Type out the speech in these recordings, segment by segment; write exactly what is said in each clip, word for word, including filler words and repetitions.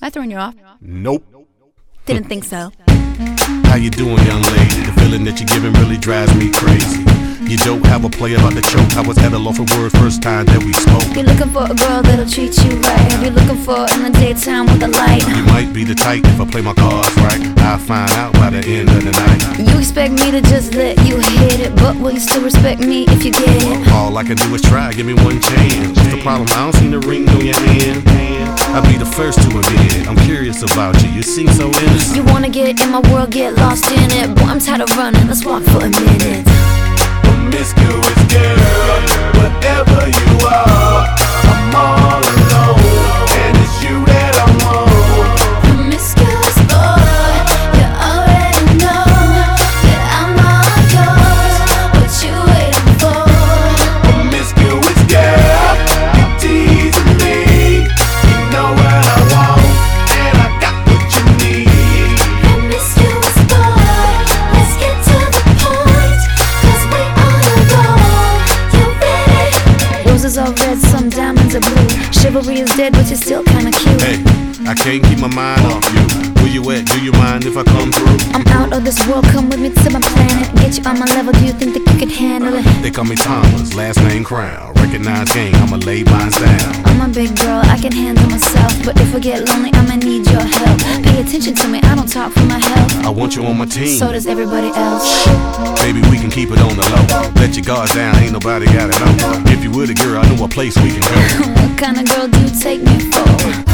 I throwing you off? Nope. Didn't think so. How you doing, young lady? The feeling that you're giving really drives me crazy. You don't have a play about the choke. I was at a loss for words first time that we spoke. You're looking for a girl that'll treat you right. You're looking for in the daytime with the light. You might be the type if I play my cards right. I'll find out by the end of the night. You expect me to just let you hit it, but will you still respect me if you get it? All I can do is try, give me one chance. What's the problem? I don't see the ring on your hand. I'll be the first to admit it. I'm curious about you, you seem so innocent. You wanna get in my world, get lost in it. Boy, I'm tired of running, let's walk for a minute. Promiscuous girl, whatever you are, I'm all alone, and it's you that I want. Promiscuous boy, you already know that I'm all yours. What you waiting for? Promiscuous girl, you teasing me. You know what I want, and I got what you need. Promiscuous boy, let's get to the point, 'cause we on a roll. You ready? Roses are red, some diamonds are blue. Chivalry is dead, but you're still kinda cute. Hey, I can't keep my mind off you. Where you at? Do you mind if I come through? I'm out of this world, come with me to my planet. Get you on my level, do you think that you can handle it? They call me Thomas, last name Crown. Recognize game, I'ma lay mine down. I'm a big girl, I can handle myself. But if I get lonely, I'ma need your help. Pay attention to me, I don't talk for my health. I want you on my team. So does everybody else. Baby, we can keep it on the low. Let your guard down, ain't nobody gotta know. If you were the girl, I know a place we can go. What kind of girl do you take me for?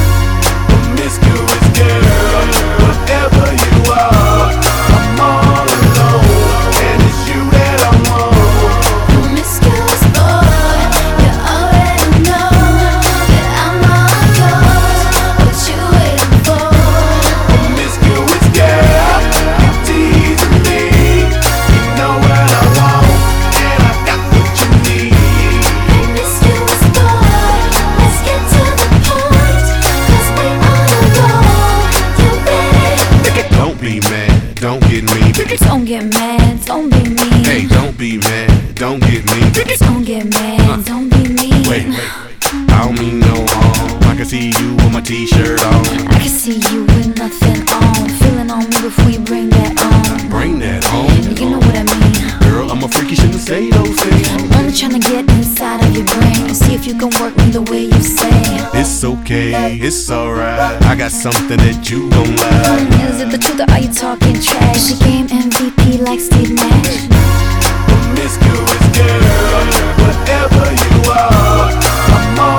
Promiscuous girl, whatever you are, I'm all alone, and it's you that I want. Promiscuous boy, you already know that I'm all yours. What you waiting for? Promiscuous girl, you teasing me. You know what I want, and I got what you need. Promiscuous boy, let's get to the point, 'cause we on a roll. You ready? Don't be mad, don't get me. Don't get mad, don't be mean. Hey, don't be mad, don't get me. Don't get mad, don't be mean. Wait, wait, I don't mean no harm. I can see you with my t-shirt on. I can see you with nothing on. Feeling on me before you bring that on. Bring that home. You know what I mean. Girl, I'm a freak, you shouldn't say those things. Only trying to get inside of your brain and see if you can work me the way you say. It's okay, it's alright. I got something that you gon' like. Is it the truth or are you talking trash? She game M V P like Steve Nash. Promiscuous girl, whatever you are, I'm all